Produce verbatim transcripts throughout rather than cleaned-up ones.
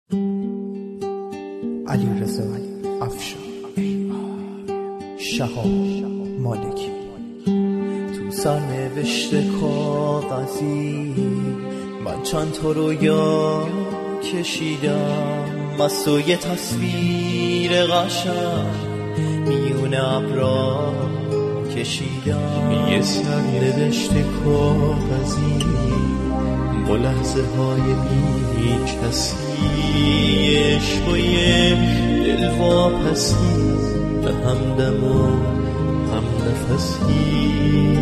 علیرضا افشار، شهاب مالکی. تو سرنوشت کاغذی من چند تا رویا کشیدم، مست و یه تصویر قشنگ میون ابرا کشیدم. یه سرنوشت کاغذی با لحظه های بی کسی، عشق و یه دل واپسی به همدم و هم نفسی.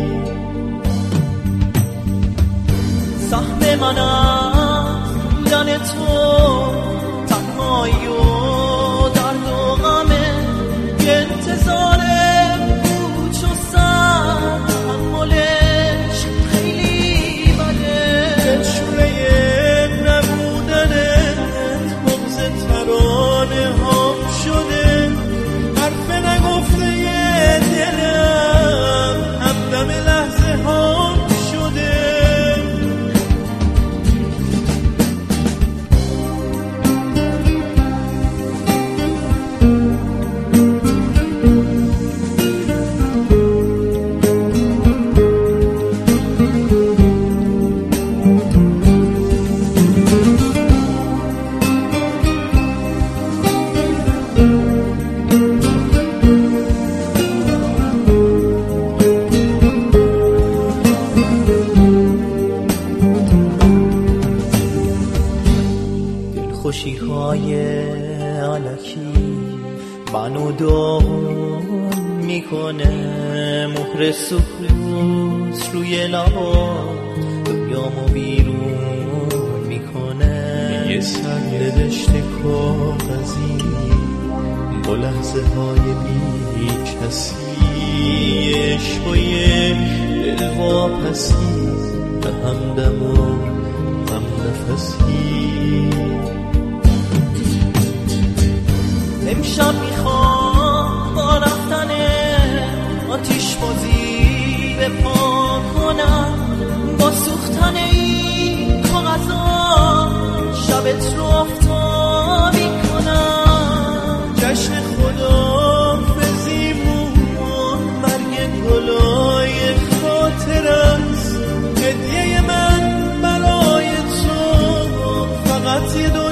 سهم من از بودن تو تنهایی و درد و غمه، یه انتظار پوچ و سر تحملش خیلی بده. دلشوره نبودنت مغز ترانه هم شده، حرف نگفته یه دلم همدم لحظه هم شده. خوشی های علکی منو داغون میکنه، مهر سکوت روی لبا دنیامو بیرون میکنه. یه سرنوشت کاغذی با لحظه های بی کسی، عشق و یه دل واپسی به همدم و هم نفسی. امشب میخوام با رفتن آتیش بازی به پا کنم، با سوختن این کاغذا شبت رو آفتابی کنم. جشن خداحافظیمون مرگ گلای خاطر است، هدیه من برای تو فقط یه دو